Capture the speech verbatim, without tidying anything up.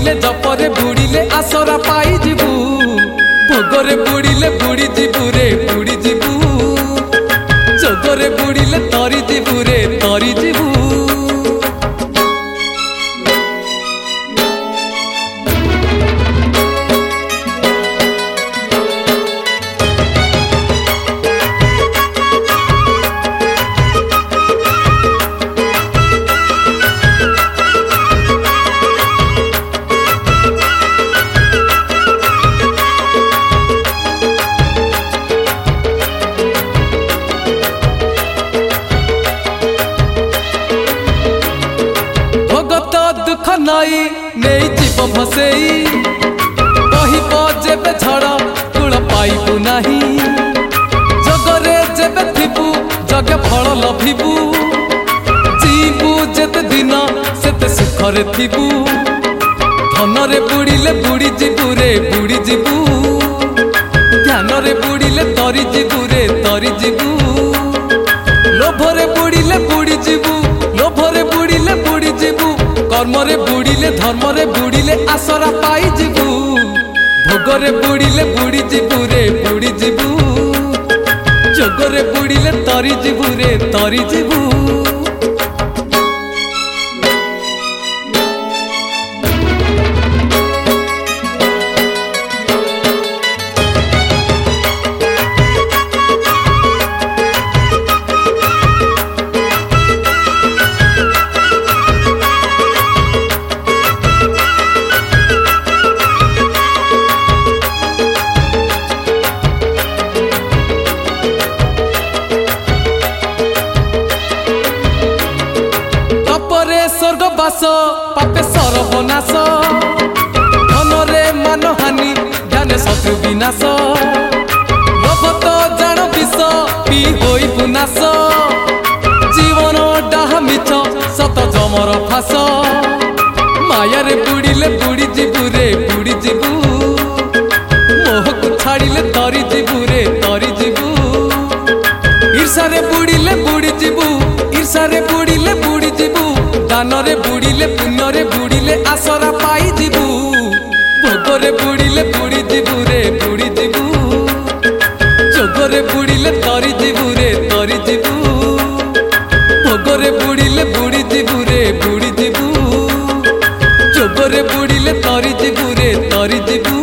बुड़िले जपरे बुड़िले आसरा पाई जीवु भोगरे बुड़िले बुड़ी जीवु रे बुड़ी जीवु जोगरे बुड़िले तरी जीवु रे तरी जीवु। दुख नई नहीं जीव भसेई कहिब जेबे झड़ कूल पाइबु नाही जगरे जेबे थिबु जगे फल लभिबु जीवु जेते दिन सेते सुखरे थिबु धनरे बुड़िले बुड़ी जीवु रे बुड़ी जीवु ध्यानरे बुड़िले तरी जीवु रे तरी जीवु लोभरे बुड़िले बुड़ी जीवु लोभरे बुड़िले बुड़ी जीवु कर्मरे बुड़िले धर्मरे बुड़िले आसरा पाई जीवु भोगरे बुड़िले बुड़ी जीवु रे बुड़ी जीवु जोगरे बुड़िले तरी जीवु रे तरी जीवु। स्वर्गवास पापे सर्वनाश धनरे मानहानि ध्यान शत्रु विनाश लोभ तो जान विष पी होई बुनाश जीवन डाहा मिछ सत जमर फास मायारे बुड़िले बुड़ी जीवु रे बुड़ी जीवु मोह को छाड़िले तरी जीवु रे तरी जीवु ईर्षारे बुड़िले बुड़ी जीवु ईर्षारे बुड़िले बुड़ी जीवु दानरे बुड़िले पुण्यरे बुड़िले आसरा पाई जीवु भोगरे बुड़िले बुड़ी जीवु रे बुड़ी जीवु जोगरे बुड़िले तरी जीवु रे तरी जीवु भोगरे बुड़िले बुड़ी जीवु रे बुड़ी जीवु जोगरे बुड़िले तरी जीवु रे तरी जीवु।